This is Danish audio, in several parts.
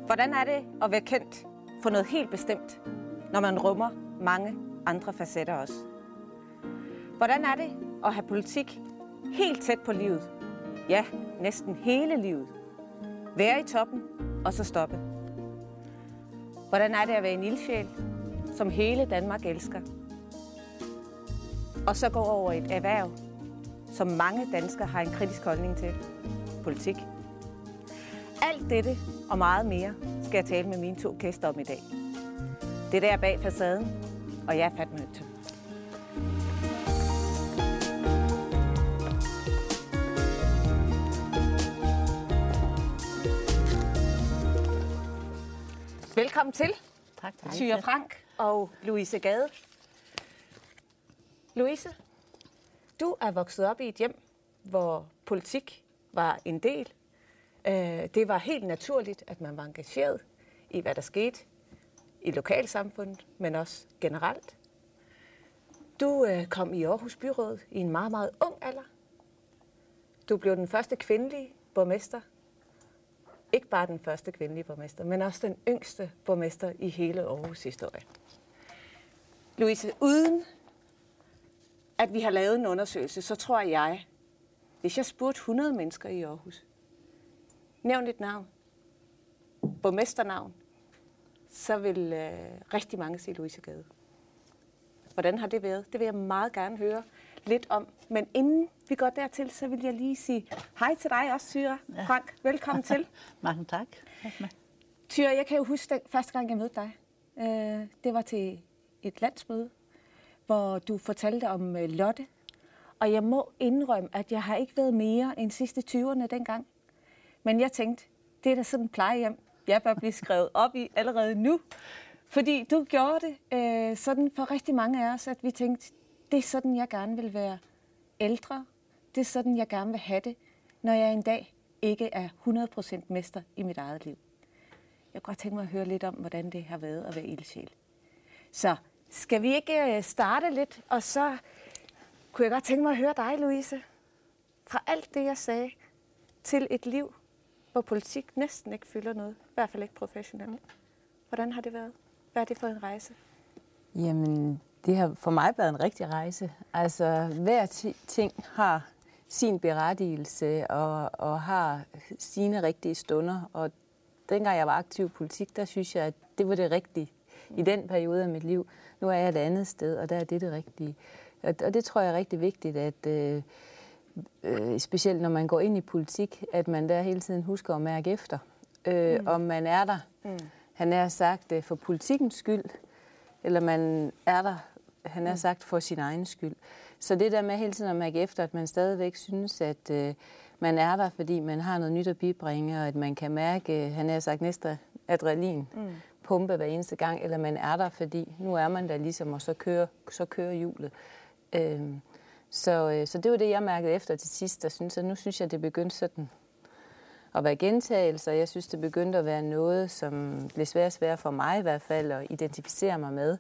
Hvordan er det at være kendt for noget helt bestemt, når man rummer mange andre facetter også? Hvordan er det at have politik helt tæt på livet? Ja, næsten hele livet. Være i toppen og så stoppe. Hvordan er det at være en ildsjæl, som hele Danmark elsker? Og så gå over et erhverv, som mange danskere har en kritisk holdning til. Politik. Alt dette og meget mere skal jeg tale med mine 2 gæster om i dag. Det der bag facaden, og jeg er Fatma Øktem. Velkommen til. Tak. Thyra Frank og Louise Gade. Louise, du er vokset op i et hjem, hvor politik var en del. Det var helt naturligt, at man var engageret i, hvad der skete i lokalsamfundet, men også generelt. Du kom i Aarhus Byråd i en meget, meget ung alder. Du blev den første kvindelige borgmester. Ikke bare den første kvindelige borgmester, men også den yngste borgmester i hele Aarhus historie. Louise, uden at vi har lavet en undersøgelse, så tror jeg, hvis jeg spurgte 100 mennesker i Aarhus, nævn et navn, borgmesternavn, så vil rigtig mange sige Louise Gade. Hvordan har det været? Det vil jeg meget gerne høre lidt om. Men inden vi går dertil, så vil jeg lige sige hej til dig også, Thyra Frank. Velkommen til. Mange tak. Thyra, jeg kan jo huske første gang, jeg mødte dig. Det var til et landsmøde, hvor du fortalte om Lotte. Og jeg må indrømme, at jeg har ikke været mere end sidste 20'erne dengang. Men jeg tænkte, det er da sådan en plejehjem, jeg bør blive skrevet op i allerede nu. Fordi du gjorde det sådan for rigtig mange af os, at vi tænkte, det er sådan, jeg gerne vil være ældre. Det er sådan, jeg gerne vil have det, når jeg en dag ikke er 100% mester i mit eget liv. Jeg kunne godt tænke mig at høre lidt om, hvordan det har været at være ildsjæl. Så skal vi ikke starte lidt, og så kunne jeg godt tænke mig at høre dig, Louise. Fra alt det, jeg sagde, til et liv, hvor politik næsten ikke fylder noget. I hvert fald ikke professionelt. Hvordan har det været? Hvad er det for en rejse? Jamen, det har for mig været en rigtig rejse. Altså, hver ting har sin berettigelse og har sine rigtige stunder. Og dengang jeg var aktiv i politik, der synes jeg, at det var det rigtige i den periode af mit liv. Nu er jeg et andet sted, og der er det rigtige. Og det tror jeg er rigtig vigtigt, at specielt når man går ind i politik, at man der hele tiden husker at mærke efter, om man er der. Han er sagt for politikkens skyld, eller man er der, han er sagt for sin egen skyld. Så det der med hele tiden at mærke efter, at man stadigvæk synes, at man er der, fordi man har noget nyt at bibringe, og at man kan mærke, han er sagt næste adrenalin pumpe hver eneste gang, eller man er der, fordi nu er man der ligesom, og så kører hjulet. Så det var det, jeg mærkede efter til sidst, og nu synes jeg, det begyndte sådan at være gentagelser. Jeg synes, det begyndte at være noget, som blev svært for mig i hvert fald at identificere mig med.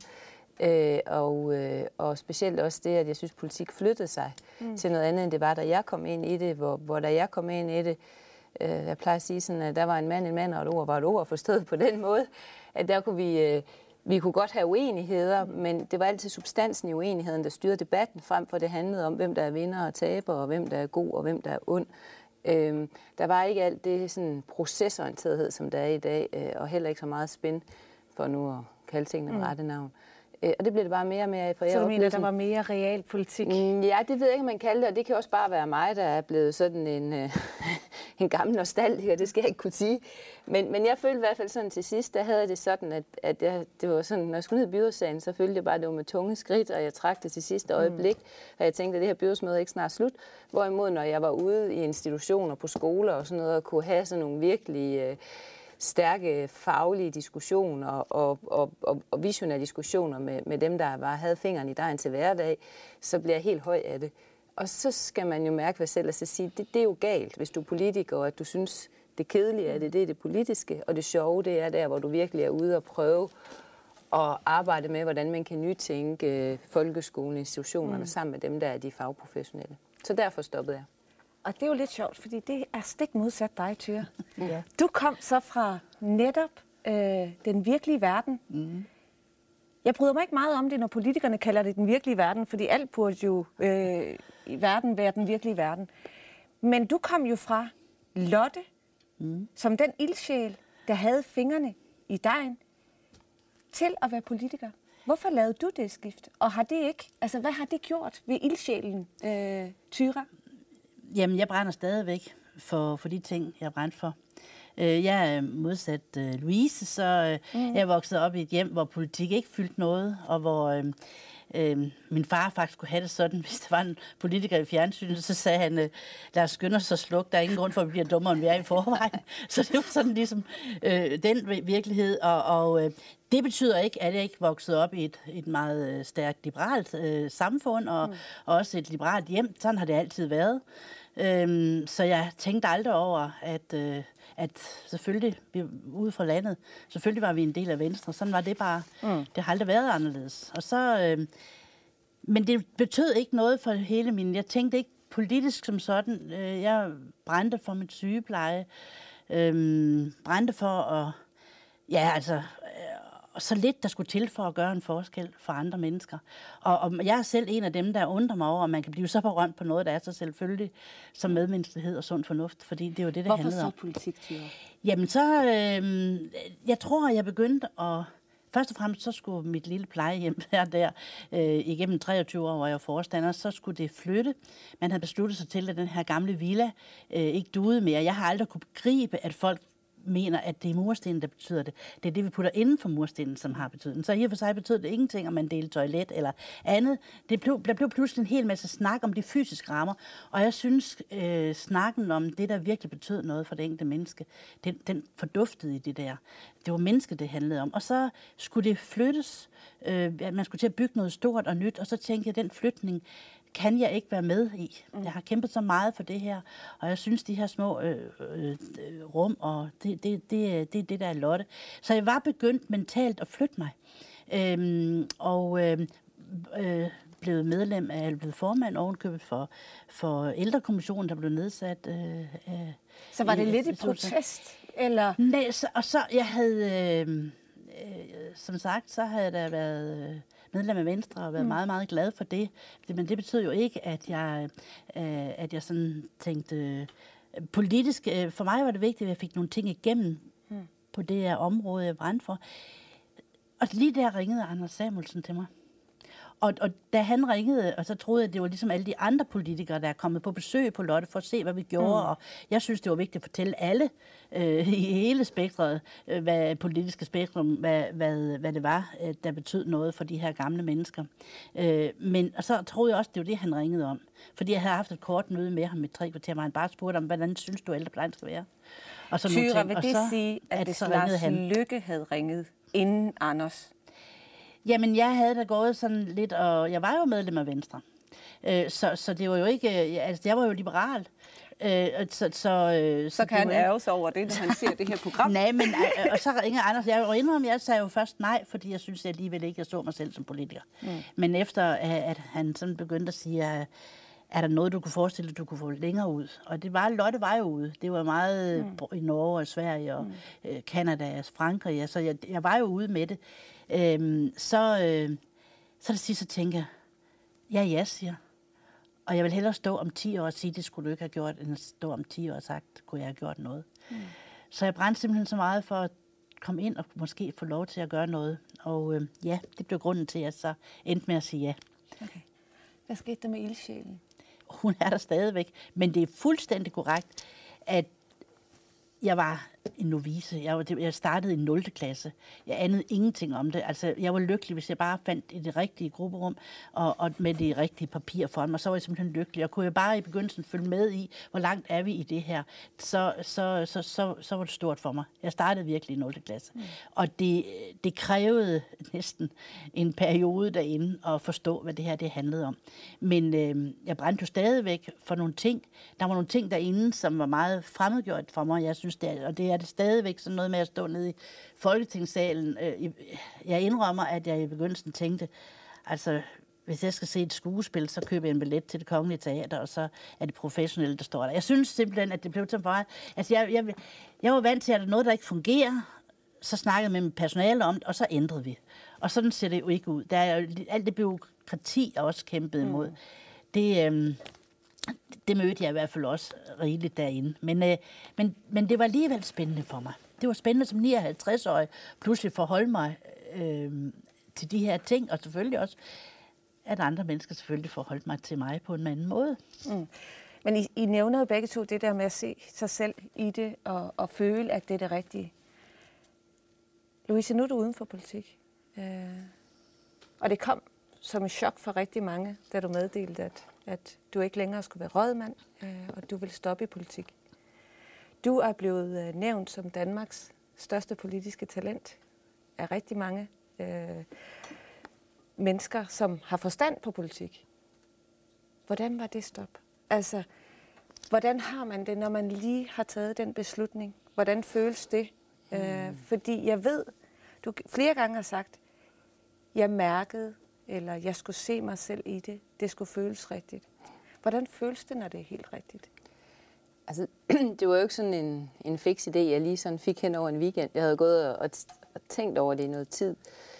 Og specielt også det, at jeg synes, politik flyttede sig til noget andet, end det var, da jeg kom ind i det. Hvor da jeg kom ind i det, jeg plejer at sige sådan, at der var en mand, og et ord var et ord, forstået på den måde, at der kunne vi kunne godt have uenigheder, men det var altid substansen i uenigheden, der styrede debatten, frem for det handlede om, hvem der er vinder og taber, og hvem der er god, og hvem der er ond. Der var ikke alt det sådan procesorienterethed, som der er i dag, og heller ikke så meget spænd, for nu at kalde tingene med rette navn. Og det blev det bare mere og mere af. Så du mener, der var mere realpolitik? Ja, det ved jeg ikke, man kalder det, og det kan også bare være mig, der er blevet sådan en gammel nostalgiker, det skal jeg ikke kunne sige. Men jeg følte i hvert fald sådan til sidst, der havde det sådan, at det var sådan, når jeg skulle ned i byrådssagen, så følte jeg bare, at det var med tunge skridt, og jeg trak det til sidste øjeblik, og jeg tænkte, at det her byrådsmøde er ikke snart slut. Hvorimod, når jeg var ude i institutioner på skoler og sådan noget, og kunne have sådan nogle virkelig stærke faglige diskussioner og visionære diskussioner med dem, der havde fingeren i dejen til hverdag, så bliver jeg helt høj af det. Og så skal man jo mærke sig selv og så sige, det er jo galt, hvis du er politiker, og at du synes, det kedelige er det er det politiske, og det sjove, det er der, hvor du virkelig er ude og prøve at arbejde med, hvordan man kan nytænke folkeskolen, institutionerne sammen med dem, der er de fagprofessionelle. Så derfor stoppede jeg. og det er jo lidt sjovt, fordi det er stik modsat dig, Thyra. Ja. Du kom så fra netop den virkelige verden. Mm. Jeg bryder mig ikke meget om det, når politikerne kalder det den virkelige verden, fordi alt burde jo i verden være den virkelige verden. Men du kom jo fra Lotte, som den ildsjæl, der havde fingrene i dejen, til at være politiker. Hvorfor lavede du det skift? Og har det ikke, altså hvad har det gjort ved ildsjælen, Thyra? Jamen, jeg brænder stadigvæk for de ting, jeg brændte for. Jeg er modsat Louise, så jeg er vokset op i et hjem, hvor politik ikke fyldte noget, og hvor min far faktisk kunne have det sådan, hvis der var en politiker i fjernsynet, så sagde han, lad os skynde os at slukke, der er ingen grund for, at vi bliver dummere, end vi er i forvejen. Så det var sådan ligesom den virkelighed, og det betyder ikke, at jeg ikke voksede op i et meget stærkt liberalt samfund, og også et liberalt hjem. Sådan har det altid været. Så jeg tænkte aldrig over, at selvfølgelig, ude fra landet, selvfølgelig var vi en del af Venstre. Sådan var det bare. Det har aldrig været anderledes. Og så, men det betød ikke noget for hele min... Jeg tænkte ikke politisk som sådan. Jeg brændte for mit sygepleje. Brændte for at... Ja, altså... så lidt, der skulle til for at gøre en forskel for andre mennesker. Og jeg er selv en af dem, der undrer mig over, at man kan blive så berømt på noget, der er så selvfølgelig som medmenneskelighed og sund fornuft, fordi det er jo det, handler om. Hvorfor så politik, Thyra? Jamen så, jeg tror, jeg begyndte at... Først og fremmest, så skulle mit lille plejehjem der igennem 23 år, hvor jeg var forstander, så skulle det flytte. Man havde besluttet sig til, at den her gamle villa ikke duede mere. Jeg har aldrig kunne begribe, at folk mener, at det er murstenen, der betyder det. Det er det, vi putter inden for murstenen, som har betydning. Så i og for sig betød det ingenting, om man delte toilet eller andet. Der blev pludselig en hel masse snak om de fysiske rammer, og jeg synes, snakken om det, der virkelig betød noget for det enkelte menneske, den forduftede i det der. Det var mennesket, det handlede om. Og så skulle det flyttes. Man skulle til at bygge noget stort og nyt, og så tænkte jeg, den flytning kan jeg ikke være med i. Jeg har kæmpet så meget for det her, og jeg synes, de her små rum, og det er det, der er Lotte. Så jeg var begyndt mentalt at flytte mig. Blevet medlem af, blevet formand ovenkøbet for ældrekommissionen, der blev nedsat. Så var det lidt i protest? Eller? Nej, og så jeg havde, som sagt, så havde der været medlem af Venstre og været meget, meget glad for det. Men det betød jo ikke, at jeg sådan tænkte politisk. For mig var det vigtigt, at jeg fik nogle ting igennem på det her område, jeg brændte for. Og lige der ringede Anders Samuelsen til mig. Og da han ringede, og så troede jeg, at det var ligesom alle de andre politikere, der er kommet på besøg på Lotte for at se, hvad vi gjorde. Og jeg synes, det var vigtigt at fortælle alle i hele spektret, hvad politiske spektrum, hvad det var, der betød noget for de her gamle mennesker. Og så troede jeg også, det var det, han ringede om. Fordi jeg havde haft et kort møde med ham i 3 kvarter, hvor han bare spurgte om, hvordan synes du, ældreplejen skal være? Og så Thyra, vil det sige, at hvis Lars Løkke havde ringet inden Anders? Jamen, jeg havde da gået sådan lidt, og jeg var jo medlem af Venstre. Så det var jo ikke... Altså, jeg var jo liberal. Så kan han ærge sig over det, når han ser det her program. Nej, men og så ringer Anders. Jeg sagde jo først nej, fordi jeg synes jeg alligevel ikke, jeg så mig selv som politiker. Men efter at han sådan begyndte at sige, er der noget, du kunne forestille dig, du kunne få længere ud? Og Lotte var jo ude. Det var meget i Norge og Sverige og Canada og Frankrig. Så jeg var jo ude med det. Så det sidste, så tænker jeg, ja, siger. Og jeg vil hellere stå om 10 år og sige, det skulle du ikke have gjort, end at stå om 10 år og sagt, kunne jeg have gjort noget. Så jeg brændte simpelthen så meget for at komme ind og måske få lov til at gøre noget. Og ja, det blev grunden til, at jeg så endte med at sige ja. Okay. Hvad skete der med ildsjælen? Hun er der stadigvæk, men det er fuldstændig korrekt, at jeg var en novice. Jeg startede i 0. klasse. Jeg anede ingenting om det. Altså, jeg var lykkelig, hvis jeg bare fandt det rigtige grupperum og med det rigtige papir for mig. Så var jeg simpelthen lykkelig. Og kunne jeg bare i begyndelsen følge med i, hvor langt er vi i det her, så var det stort for mig. Jeg startede virkelig i 0. klasse. Og det krævede næsten en periode derinde at forstå, hvad det her det handlede om. Men jeg brændte jo stadigvæk for nogle ting. Der var nogle ting derinde, som var meget fremmedgjort for mig. Jeg synes, og det er det stadigvæk sådan noget med at stå nede i Folketingssalen. Jeg indrømmer, at jeg i begyndelsen tænkte, altså, hvis jeg skal se et skuespil, så køber jeg en billet til Det Kongelige Teater, og så er det professionelle, der står der. Jeg synes simpelthen, at det blev så meget... Altså, jeg var vant til, at der er noget, der ikke fungerer, så snakkede jeg med mit personale om det, og så ændrede vi. Og sådan ser det jo ikke ud. Der er jo alt det bureaukrati, jeg også kæmpet imod. Det mødte jeg i hvert fald også rigeligt derinde. Men det var alligevel spændende for mig. Det var spændende som 59-årig pludselig forholde mig til de her ting, og selvfølgelig også, at andre mennesker selvfølgelig forholdt mig til mig på en anden måde. Mm. Men I nævner jo begge to det der med at se sig selv i det, og føle, at det er det rigtige. Louise, nu er du uden for politik. Og det kom som et chok for rigtig mange, da du meddelte, at du ikke længere skulle være rådmand, og du ville stoppe i politik. Du er blevet nævnt som Danmarks største politiske talent af rigtig mange mennesker, som har forstand på politik. Hvordan var det stop? Altså, hvordan har man det, når man lige har taget den beslutning? Hvordan føles det? Fordi jeg ved, du flere gange har sagt, jeg mærkede, eller jeg skulle se mig selv i det. Det skulle føles rigtigt. Hvordan føles det, når det er helt rigtigt? Altså, det var jo ikke sådan en fix idé, jeg lige sådan fik hen over en weekend. Jeg havde gået og tænkt over det i noget tid.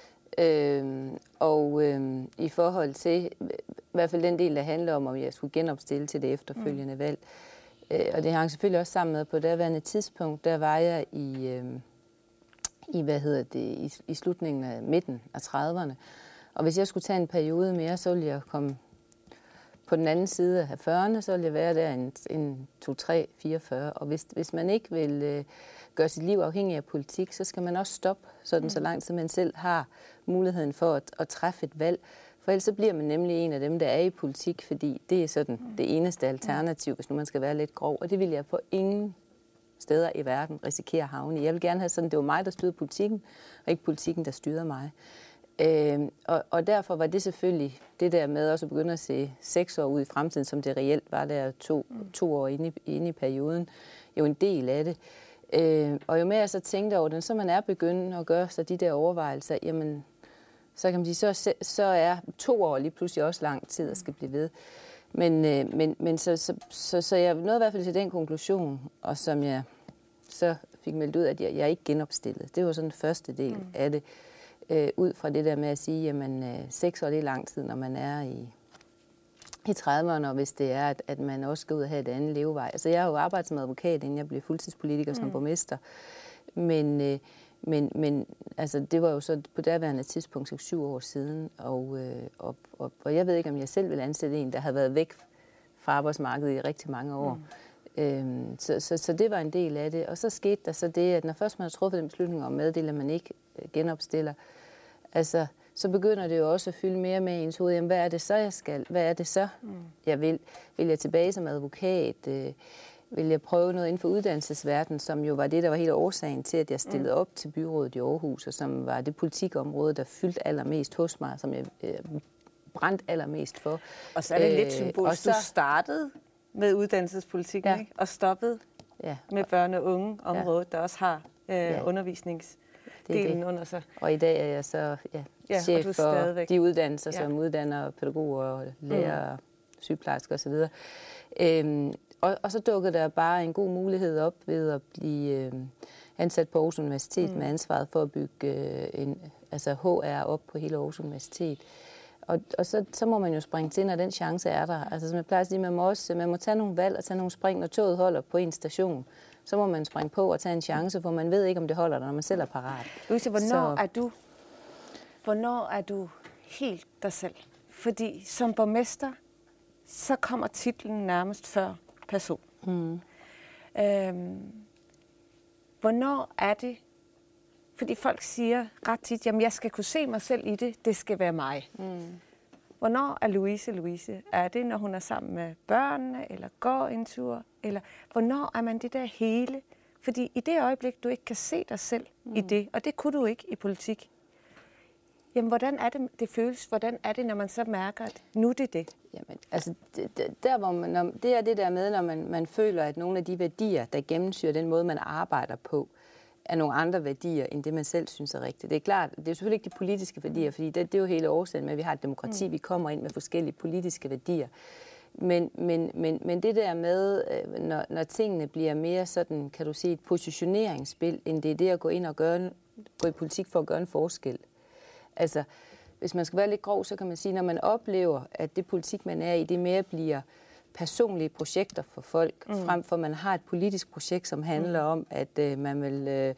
I forhold til, i hvert fald den del, der handler om jeg skulle genopstille til det efterfølgende valg. Og det hang selvfølgelig også sammen med, på daværende tidspunkt, der var jeg i slutningen af midten af 30'erne. Og hvis jeg skulle tage en periode mere, så ville jeg komme på den anden side af 40'erne, så ville jeg være der en 2, 3, 4, 40. Og hvis man ikke vil gøre sit liv afhængig af politik, så skal man også stoppe sådan så lang tid, man selv har muligheden for at træffe et valg. For ellers så bliver man nemlig en af dem, der er i politik, fordi det er sådan det eneste alternativ, hvis nu man skal være lidt grov. Og det vil jeg på ingen steder i verden risikere at havne i. Jeg vil gerne have sådan, det var mig, der styrede politikken, og ikke politikken, der styrede mig. Og derfor var det selvfølgelig det der med også at begynde at se 6 år ud i fremtiden, som det reelt var der 2 år inde i perioden, jo en del af det. Og jo mere jeg så tænkte over den, så man er begyndt at gøre sig de der overvejelser, jamen, så kan man sige, så er 2 år lige pludselig også lang tid at skal blive ved. Men så jeg nåede i hvert fald til den konklusion, og som jeg så fik meldt ud, at jeg ikke genopstillede. Det var sådan den første del af det. Ud fra det der med at sige, jamen 6 år det er lang tid, når man er i 30'erne, og hvis det er, at man også skal ud og have et andet levevej. Altså jeg har jo arbejdet som advokat, inden jeg blev fuldtidspolitiker som borgmester. Men altså, det var jo så på daværende tidspunkt 6-7 år siden, og jeg ved ikke, om jeg selv vil ansætte en, der havde været væk fra arbejdsmarkedet i rigtig mange år. Så det var en del af det. Og så skete der så det, at når først man har truffet den beslutning om meddele, at man ikke genopstiller, altså, så begynder det jo også at fylde mere med ens hoved. Jamen, hvad er det så, jeg skal? Hvad er det så, jeg vil? Vil jeg tilbage som advokat? Vil jeg prøve noget inden for uddannelsesverdenen, som jo var det, der var hele årsagen til, at jeg stillede op til byrådet i Aarhus, og som var det politikområde, der fyldte allermest hos mig, som jeg brændte allermest for. Og så er det lidt symbolisk. Du startede med uddannelsespolitikken, ikke? Og stoppede med børne- og unge-området, der også har undervisningsdelen under sig. Og i dag er jeg så chef for de uddannelser, som uddanner pædagoger, lærere, sygeplejersker osv. Og så dukkede der bare en god mulighed op ved at blive ansat på Aarhus Universitet med ansvaret for at bygge HR op på hele Aarhus Universitet. Og så må man jo springe til, når den chance er der. Altså som jeg plejer at sige, man må tage nogle valg og tage nogle spring, når toget holder på en station. Så må man springe på og tage en chance, for man ved ikke, om det holder der, når man selv er parat. Louise, hvornår er du helt dig selv? Fordi som borgmester, så kommer titlen nærmest før person. Hvornår er det? Fordi folk siger ret tit, jamen jeg skal kunne se mig selv i det, det skal være mig. Hvornår er Louise? Er det, når hun er sammen med børnene, eller går en tur? Eller hvornår er man det der hele? Fordi i det øjeblik, du ikke kan se dig selv i det, og det kunne du ikke i politik, jamen hvordan er det føles? Hvordan er det, når man så mærker, at nu det er det? Jamen, altså, der hvor det er det der med, når man føler, at nogle af de værdier, der gennemsyrer den måde, man arbejder på, af nogle andre værdier, end det man selv synes er rigtigt. Det er klart, det er selvfølgelig ikke de politiske værdier, fordi det er jo hele årsagen med, at vi har et demokrati, vi kommer ind med forskellige politiske værdier. Men det der med, når tingene bliver mere sådan, kan du sige, et positioneringsspil, end det er det at gå ind og gå i politik for at gøre en forskel. Altså, hvis man skal være lidt grov, så kan man sige, når man oplever, at det politik, man er i, det mere bliver personlige projekter for folk, frem for man har et politisk projekt, som handler om, at man vil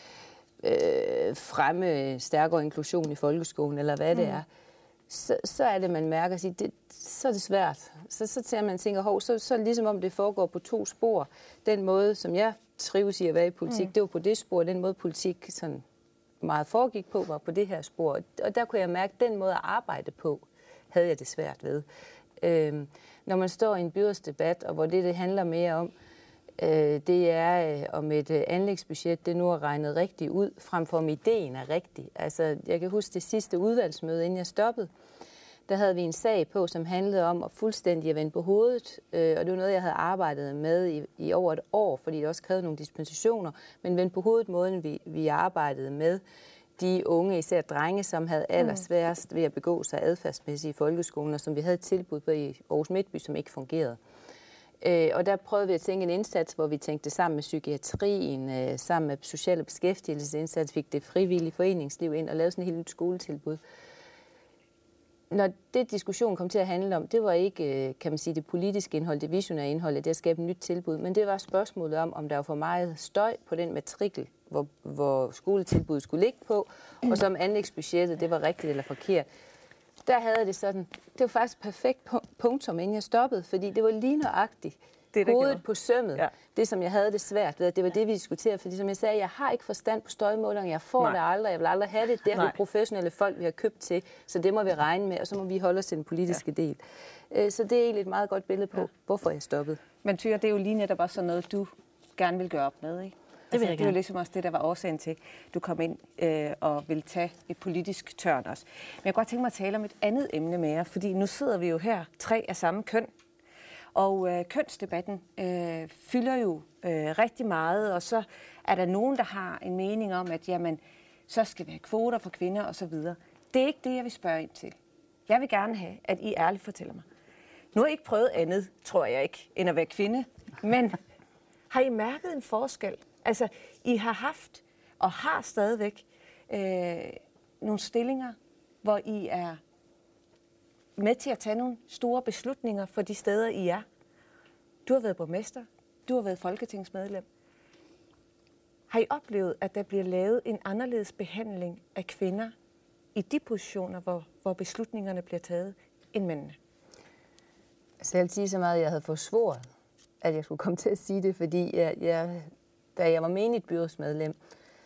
fremme stærkere inklusion i folkeskolen, eller hvad det er, så er det, man mærker sig, så er det svært. Så tager man tænker, så ligesom om det foregår på 2 spor. Den måde, som jeg trives i at være i politik, det var på det spor, den måde politik sådan meget foregik på, var på det her spor. Og der kunne jeg mærke, at den måde at arbejde på, havde jeg det svært ved. Når man står i en byrådsdebat, og hvor det handler mere om, det er om et anlægsbudget, det nu er regnet rigtigt ud, frem for om ideen er rigtig. Altså, jeg kan huske det sidste udvalgsmøde, inden jeg stoppede. Der havde vi en sag på, som handlede om at fuldstændig vende på hovedet. Og det var noget, jeg havde arbejdet med i over et år, fordi det også krævede nogle dispensationer. Men vende på hovedet måden, vi arbejdede med de unge, især drenge, som havde allersværest ved at begå sig adfærdsmæssigt i folkeskolen, og som vi havde et tilbud på i Aarhus Midtby, som ikke fungerede. Og der prøvede vi at tænke en indsats, hvor vi tænkte sammen med psykiatrien, sammen med social- beskæftigelsesindsats, fik det frivillige foreningsliv ind og lavede sådan et helt nyt skoletilbud. Når det diskussionen kom til at handle om, det var ikke, kan man sige, det politiske indhold, det visionære indhold, det at skabe et nyt tilbud, men det var spørgsmålet om der var for meget støj på den matrikel, hvor skoletilbuddet skulle ligge på, og som anlægsbudgettet, det var rigtigt eller forkert. Der havde det sådan, det var faktisk perfekt punktum, inden jeg stoppede, fordi det var lige nøjagtigt hovedet på sømmet. Ja. Det, som jeg havde det svært ved, det var det, vi diskuterede. Fordi som jeg sagde, jeg har ikke forstand på støjmålinger, jeg får det aldrig, jeg vil aldrig have det. Det er professionelle folk, vi har købt til, så det må vi regne med, og så må vi holde os til den politiske del. Så det er egentlig et meget godt billede på, hvorfor jeg stoppede. Men Thyra, det er jo lige netop også sådan noget, du gerne vil gøre op med, ikke? Det er jo ligesom også det, der var årsagen til, du kom ind og ville tage et politisk tørn også. Men jeg kunne godt tænke mig at tale om et andet emne med jer, fordi nu sidder vi jo her 3 af samme køn. Og kønsdebatten fylder jo rigtig meget, og så er der nogen, der har en mening om, at jamen, så skal vi have kvoter for kvinder osv. Det er ikke det, jeg vil spørge ind til. Jeg vil gerne have, at I ærligt fortæller mig. Nu har I ikke prøvet andet, tror jeg ikke, end at være kvinde, men har I mærket en forskel? Altså, I har haft og har stadigvæk nogle stillinger, hvor I er med til at tage nogle store beslutninger for de steder, I er. Du har været borgmester, du har været folketingsmedlem. Har I oplevet, at der bliver lavet en anderledes behandling af kvinder i de positioner, hvor beslutningerne bliver taget, end mændene? Altså, jeg vil sige så meget, at jeg havde forsvoret, at jeg skulle komme til at sige det, fordi da jeg var menigt byrådsmedlem,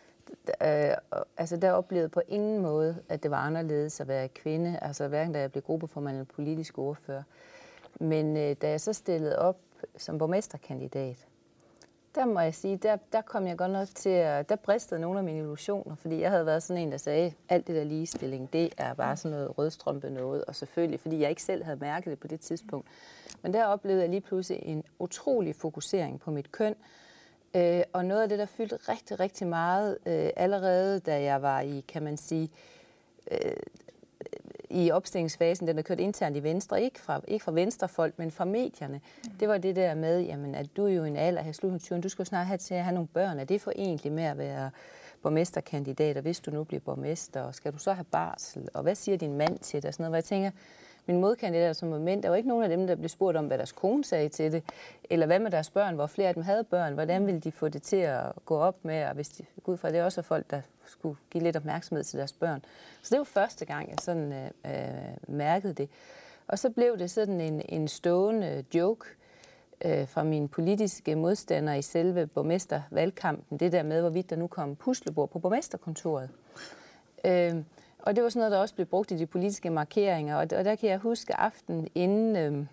der oplevede på ingen måde, at det var anderledes at være kvinde, altså hverken da jeg blev gruppeformand eller politisk ordfører. Men da jeg så stillede op som borgmesterkandidat, der må jeg sige, der kom jeg godt nok til der bristede nogle af mine illusioner, fordi jeg havde været sådan en, der sagde, alt det der ligestilling, det er bare sådan noget rødstrømpe noget, og selvfølgelig, fordi jeg ikke selv havde mærket det på det tidspunkt. Men der oplevede jeg lige pludselig en utrolig fokusering på mit køn, og noget af det, der fyldte rigtig, rigtig meget, allerede da jeg var i, kan man sige, i opstillingsfasen, den er kørt internt i Venstre, ikke fra venstrefolk, men fra medierne. Det var det der med, jamen, at du er jo en alder her slut, du skal snart have til at have nogle børn. Er det forenligt med at være borgmesterkandidat, og hvis du nu bliver borgmester, og skal du så have barsel, og hvad siger din mand til det, og sådan noget, hvor jeg tænker, min modkandidat som moment, der var ikke nogen af dem, der blev spurgt om, hvad deres kone sagde til det, eller hvad med deres børn, hvor flere af dem havde børn, hvordan ville de få det til at gå op med, og hvis de går ud fra det også er folk, der skulle give lidt opmærksomhed til deres børn. Så det var første gang, jeg sådan mærkede det. Og så blev det sådan en stående joke fra mine politiske modstandere i selve borgmestervalgkampen, det der med, hvorvidt der nu kom puslebord på borgmesterkontoret. Og det var sådan noget, der også blev brugt i de politiske markeringer, og der kan jeg huske aftenen inden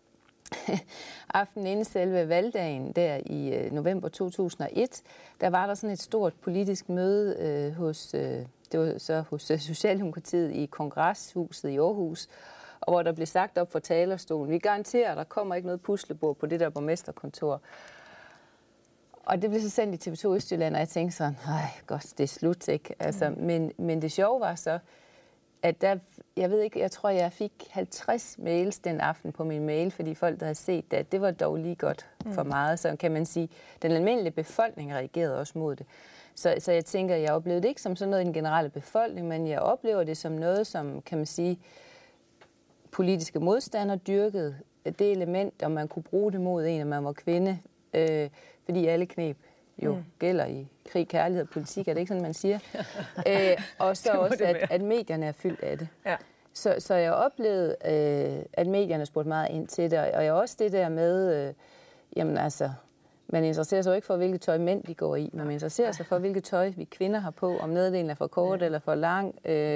selve valgdagen der i november 2001, der var der sådan et stort politisk møde hos Socialdemokratiet i Kongresshuset i Aarhus, og hvor der blev sagt op fra talerstolen, vi garanterer, at der kommer ikke noget puslebord på det der borgmesterkontor. Og det blev så sendt i TV2 Østjylland, og jeg tænkte sådan, godt, det er slut, ikke? Altså, men det sjove var så, at jeg ved ikke, jeg tror, jeg fik 50 mails den aften på min mail, fordi folk, der havde set det, at det var dog lige godt for meget. Så kan man sige, den almindelige befolkning reagerede også mod det. Så jeg tænker, jeg oplevede det ikke som sådan noget i den generelle befolkning, men jeg oplever det som noget, som, kan man sige, politiske modstandere dyrkede det element, om man kunne bruge det mod en, at man var kvinde, fordi alle kneb jo gælder i krig, kærlighed og politik, er det ikke sådan, man siger? Og så også, at medierne er fyldt af det. Ja. Så jeg oplevede, at medierne spurgte meget ind til det, og jeg også det der med, jamen altså, man interesserer sig jo ikke for, hvilket tøj mænd de går i, men man interesserer sig for, hvilket tøj vi kvinder har på, om nederdelen er for kort eller for lang,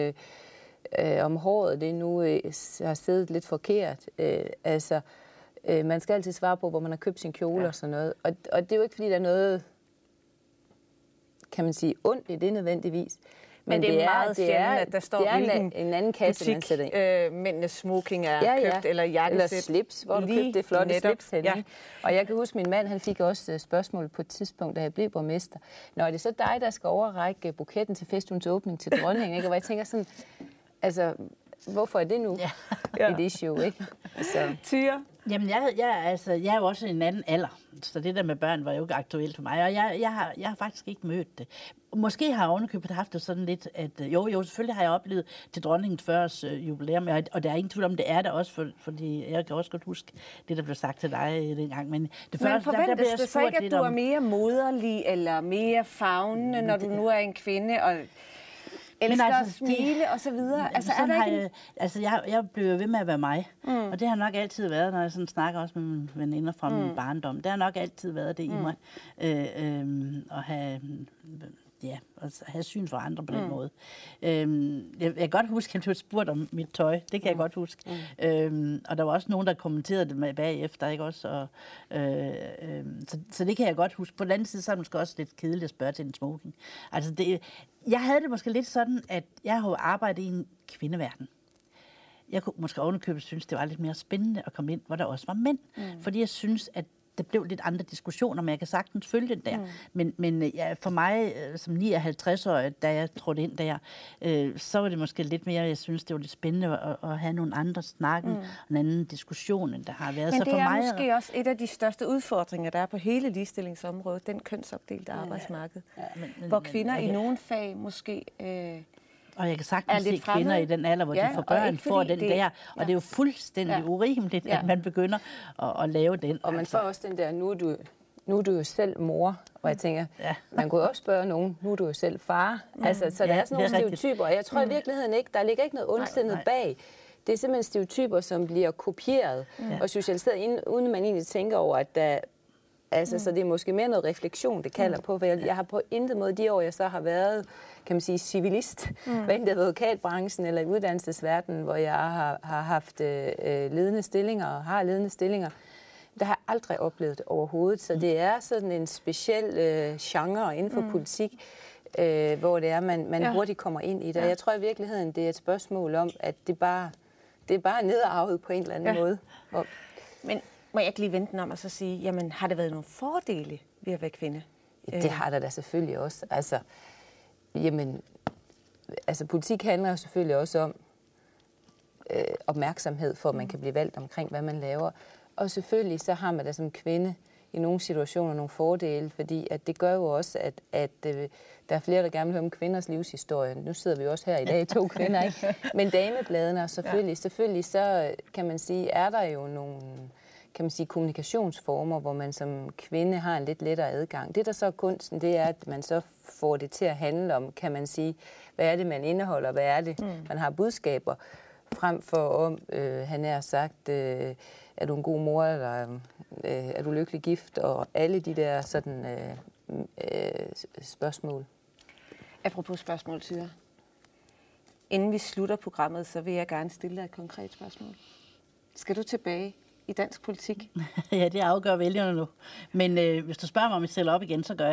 om håret det nu har siddet lidt forkert. Man skal altid svare på, hvor man har købt sin kjole og sådan noget. Og det er jo ikke, fordi der er noget, kan man sige, ondt i det nødvendigvis. Men det er meget sjældent, at der står, hvilken en anden kasse, butik, man sætter ind. Mændenes smoking er købt, eller jakkesæt. Eller slips, hvor du købte det flotte slips henne. Ja. Og jeg kan huske, min mand, han fik også spørgsmål på et tidspunkt, da jeg blev borgmester. Nå, er det så dig, der skal overrække buketten til festugens åbning til dronningen? Ikke? Og jeg tænker sådan, altså, hvorfor er det nu et issue, ikke? Så. Tyre? Jamen, jeg er jo også i en anden alder, så det der med børn var jo ikke aktuelt for mig, og jeg har faktisk ikke mødt det. Måske har jeg ovenikøbet haft det sådan lidt, at jo, selvfølgelig har jeg oplevet til dronningens 40-års jubilæum, og der er ingen tvivl om, det er der også, fordi jeg kan også godt huske det, der blev sagt til dig dengang. Men forventes det så ikke, at du er mere moderlig eller mere favnende, når du nu er en kvinde, og elsker at smile og så videre? Altså, er der ikke jeg blev ved med at være mig, og det har nok altid været, når jeg sådan snakker også med mine veninder fra min barndom. Det har nok altid været det i mig, at have syn for andre på den måde. Jeg kan godt huske, at jeg blev spurgt om mit tøj. Det kan jeg godt huske. Og der var også nogen, der kommenterede det bagefter, ikke også? Så det kan jeg godt huske. På den anden side, så er det måske også lidt kedeligt at spørge til en smoking. Altså, jeg havde det måske lidt sådan, at jeg har arbejdet i en kvindeverden. Jeg kunne måske ovenikøbet synes, det var lidt mere spændende at komme ind, hvor der også var mænd. Fordi jeg synes, at det blev lidt andre diskussioner, men jeg kan sagtens følge den der. Men for mig, som 59-årig, da jeg trådte ind der, så var det måske lidt mere, jeg synes, det var lidt spændende at have nogle andre snakken, og en anden diskussion, end der har været. Men så det for er mig, måske også et af de største udfordringer, der er på hele ligestillingsområdet, den kønsopdelte arbejdsmarked, hvor kvinder i nogle fag måske Og jeg kan sagtens se kvinder i den alder, hvor de får børn, får den der. Og det er jo fuldstændig urimeligt, at man begynder at lave den. Og man får også den der, nu er du jo selv mor. Og jeg tænker, man kunne også spørge nogen, nu er du jo selv far. Altså, så der er sådan nogle stereotyper. Og jeg tror i virkeligheden ikke, der ligger ikke noget ondsindet bag. Det er simpelthen stereotyper, som bliver kopieret og socialiseret, uden man egentlig tænker over, at der... Altså, så det er måske mere noget refleksion, det kalder på, for jeg har på intet måde de år, jeg så har været, kan man sige, civilist, hvad enten det er advokatbranchen eller i uddannelsesverdenen, hvor jeg har haft ledende stillinger og har ledende stillinger, der har jeg aldrig oplevet det overhovedet. Så det er sådan en speciel genre inden for politik, hvor det er, man hurtigt kommer ind i det. Og jeg tror i virkeligheden, det er et spørgsmål om, at det er bare nedarvet på en eller anden måde. Men må jeg ikke lige vente om og så sige, jamen har det været nogle fordele ved at være kvinde? Det har der da selvfølgelig også. Altså politik handler jo selvfølgelig også om opmærksomhed, for at man kan blive valgt omkring, hvad man laver. Og selvfølgelig så har man da som kvinde i nogle situationer nogle fordele, fordi at det gør jo også, at der er flere, der gerne vil høre om kvinders livshistorie. Nu sidder vi jo også her i dag, 2 kvinder, ikke? Men damebladene er selvfølgelig så kan man sige, er der jo nogle... kan man sige, kommunikationsformer, hvor man som kvinde har en lidt lettere adgang. Det, der så er kunsten, det er, at man så får det til at handle om, kan man sige, hvad er det, man indeholder, hvad er det, man har budskaber, frem for han har sagt, er du en god mor, eller er du lykkelig gift, og alle de der sådan spørgsmål. Apropos spørgsmål, Tyre. Inden vi slutter programmet, så vil jeg gerne stille dig et konkret spørgsmål. Skal du tilbage i dansk politik? Ja, det afgør vælgerne nu. Men hvis du spørger mig, om jeg stiller op igen, så gør jeg det.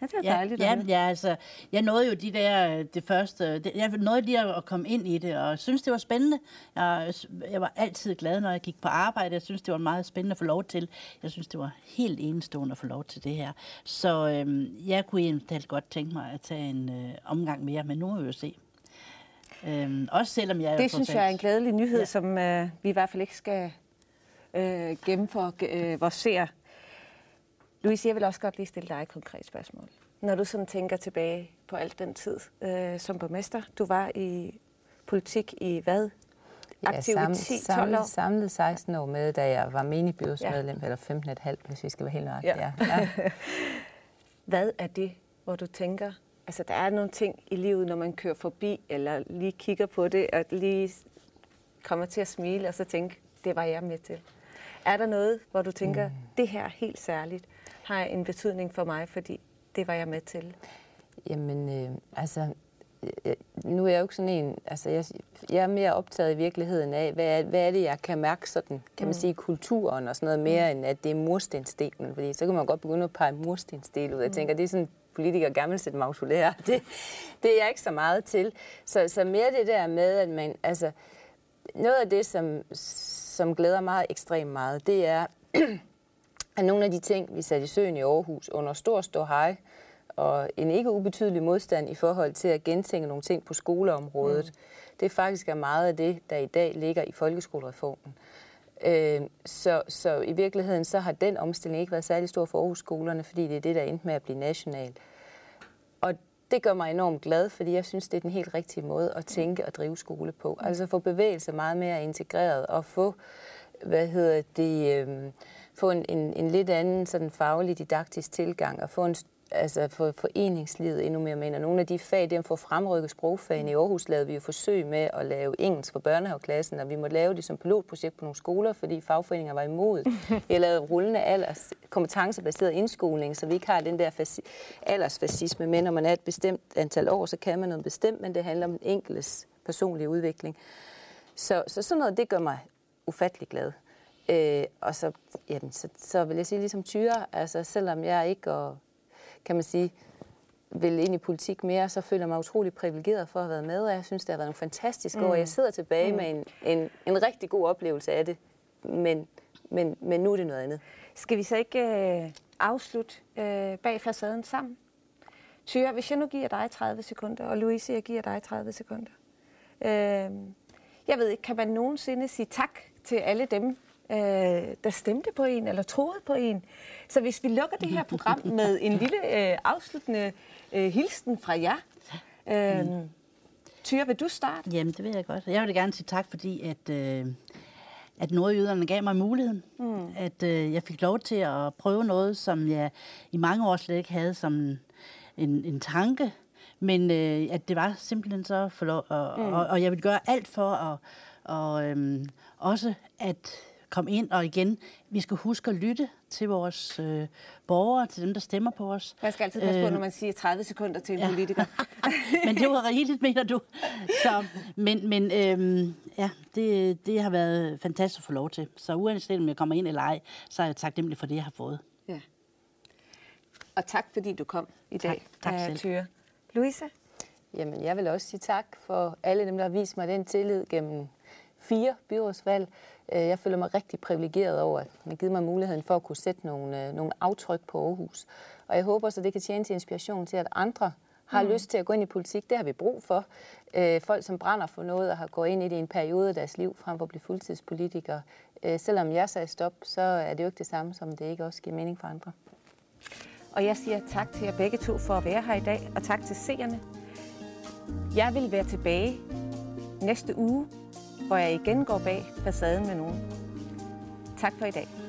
Ja, det er dejligt. Jeg nåede jo det første. Jeg nåede lige at komme ind i det, og synes det var spændende. Jeg var altid glad, når jeg gik på arbejde. Jeg synes det var meget spændende at få lov til. Jeg synes det var helt enestående at få lov til det her. Så jeg kunne egentlig godt tænke mig at tage en omgang mere, men nu må vi jo se. Også selvom jeg det synes jeg er en glædelig nyhed, som vi i hvert fald ikke skal gemme for vores seere. Louise, jeg vil også godt lige stille dig et konkret spørgsmål. Når du sådan tænker tilbage på al den tid som borgmester, du var i politik i hvad? Aktiv i 10-12 år? Samlet 16 år med, da jeg var menigbyrådsmedlem, eller 15,5, hvis vi skal være helt nøjagtige. Ja. Hvad er det, hvor du tænker, altså der er nogle ting i livet, når man kører forbi, eller lige kigger på det, og lige kommer til at smile, og så tænke, det var jeg med til. Er der noget, hvor du tænker, det her helt særligt har en betydning for mig, fordi det var jeg med til? Jamen, nu er jeg jo ikke sådan en, jeg er mere optaget i virkeligheden af, hvad er det, jeg kan mærke sådan, kan man sige, kulturen og sådan noget mere, end at det er murstensdelen, fordi så kan man godt begynde at pege murstensdel ud. Jeg tænker, det er sådan politiker gammel set mausolær. Det er jeg ikke så meget til. Så mere det der med, at man, noget af det, som glæder mig ekstremt meget, det er, at nogle af de ting, vi satte i søen i Aarhus under stor hej, og en ikke ubetydelig modstand i forhold til at gentænke nogle ting på skoleområdet, det faktisk er meget af det, der i dag ligger i folkeskolereformen. Så i virkeligheden så har den omstilling ikke været særlig stor for Aarhus-skolerne, fordi det er det, der endte med at blive national. Og det gør mig enormt glad, fordi jeg synes, det er den helt rigtige måde at tænke og drive skole på. Altså få bevægelse meget mere integreret og få, få en lidt anden sådan faglig didaktisk tilgang og få få foreningslivet endnu mere med. Og nogle af de fag, det er at få fremrykket sprogfagene. I Aarhus lavede vi jo forsøg med at lave engelsk for børnehaveklassen, og vi måtte lave det som pilotprojekt på nogle skoler, fordi fagforeninger var imod. Vi har lavet rullende kompetencebaseret indskoling, så vi ikke har den der aldersfascisme med, når man er et bestemt antal år, så kan man noget bestemt, men det handler om den enkeltes personlige udvikling. Så sådan noget, det gør mig ufattelig glad. Og så vil jeg sige ligesom Thyra, selvom jeg ikke kan man sige, vil ind i politik mere, så føler jeg mig utrolig privilegeret for at have været med, og jeg synes, det har været nogle fantastiske år. Jeg sidder tilbage med en rigtig god oplevelse af det, men nu er det noget andet. Skal vi så ikke afslutte bag facaden sammen? Thyra, hvis jeg nu giver dig 30 sekunder, og Louise, jeg giver dig 30 sekunder. Jeg ved ikke, kan man nogensinde sige tak til alle dem, der stemte på en, eller troede på en? Så hvis vi lukker det her program med en lille afsluttende hilsen fra jer. Thyra, vil du starte? Jamen, det vil jeg godt. Jeg vil gerne sige tak, fordi at nordjyderne gav mig muligheden. At jeg fik lov til at prøve noget, som jeg i mange år slet ikke havde som en tanke. Men at det var simpelthen så for lov. Og jeg vil gøre alt for også at komme ind, og igen, vi skal huske at lytte til vores borgere, til dem, der stemmer på os. Jeg skal altid passe på, når man siger 30 sekunder til en politiker. Men det var rigeligt, mener du. Så, det har været fantastisk at få lov til. Så uanset om jeg kommer ind eller ej, så er jeg taknemmelig for det, jeg har fået. Ja. Og tak, fordi du kom i dag. Tak selv. Thyra. Louise? Jamen, jeg vil også sige tak for alle dem, der har vist mig den tillid gennem 4 byrådsvalg. Jeg føler mig rigtig privilegeret over, at man har givet mig muligheden for at kunne sætte nogle aftryk på Aarhus. Og jeg håber så, det kan tjene til inspiration til, at andre har lyst til at gå ind i politik. Det har vi brug for. Folk, som brænder for noget og har gået ind i det i en periode af deres liv, frem for at blive fuldtidspolitikere. Selvom jeg sagde stop, så er det jo ikke det samme, som det ikke også giver mening for andre. Og jeg siger tak til jer begge to for at være her i dag, og tak til seerne. Jeg vil være tilbage næste uge, hvor jeg igen går bag facaden med nogen. Tak for i dag.